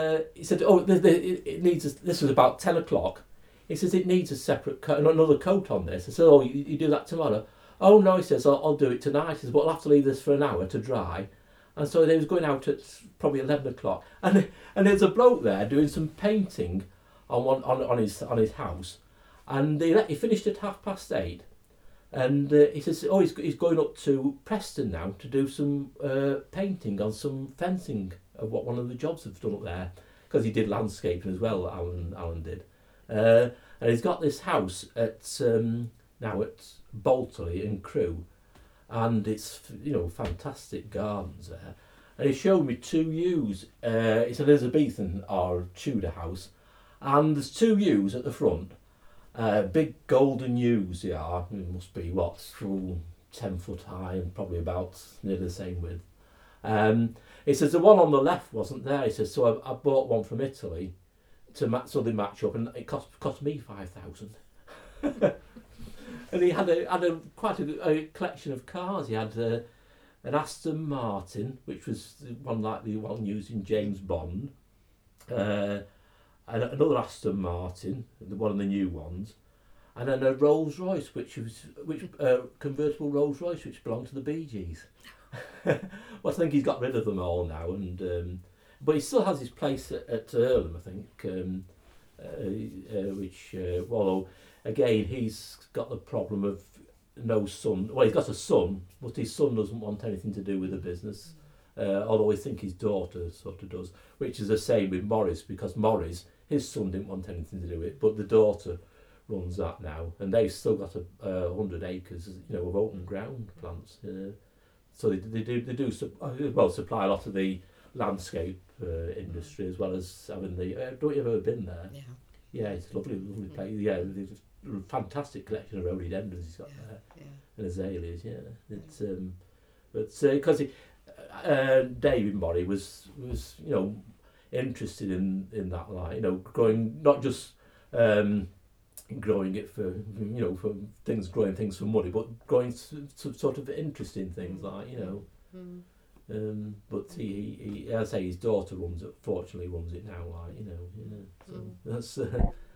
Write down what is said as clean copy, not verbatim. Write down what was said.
He said, "Oh, it needs." This was about 10 o'clock. He says it needs a separate coat, another coat on this. I said, "Oh, you do that tomorrow." Oh no, he says, I'll do it tonight. He says, "But I'll have to leave this for an hour to dry." And so he was going out at probably 11 o'clock, and there's a bloke there doing some painting on his house, and he finished at 8:30. And he says, "Oh, he's going up to Preston now to do some painting on some fencing of what one of the jobs have done up there, because he did landscaping as well. Alan did, and he's got this house now at Boltley in Crewe, and it's fantastic gardens there. And he showed me two ewes. It's an Elizabethan or Tudor house, and there's two ewes at the front. Big golden ewes they are. It must be 10 foot high and probably about nearly the same width. He says the one on the left wasn't there. He says, so I bought one from Italy so they match up, and it cost me 5,000. And he had quite a collection of cars. He had an Aston Martin, which was one like the one used in James Bond. And another Aston Martin, one of the new ones, and then a Rolls Royce, which convertible Rolls Royce, which belonged to the Bee Gees. Well, I think he's got rid of them all now, but he still has his place at Earlham, I think, which, although again he's got the problem of no son. Well, he's got a son, but his son doesn't want anything to do with the business. Although I think his daughter sort of does, which is the same with Morris, because Morris, his son didn't want anything to do with it, but the daughter runs that now, and they've still got 100 acres, of open ground plants. So they do supply a lot of the landscape industry, as well as having the. Don't you ever been there? Yeah. Yeah, it's a lovely place. Yeah, there's a fantastic collection of rhododendrons he's got there, and azaleas. Yeah, it's but because David Morrie was interested in that line, growing, not just growing it for growing things for money, but growing some sort of interesting things but he as I say, his daughter fortunately runs it now, so that's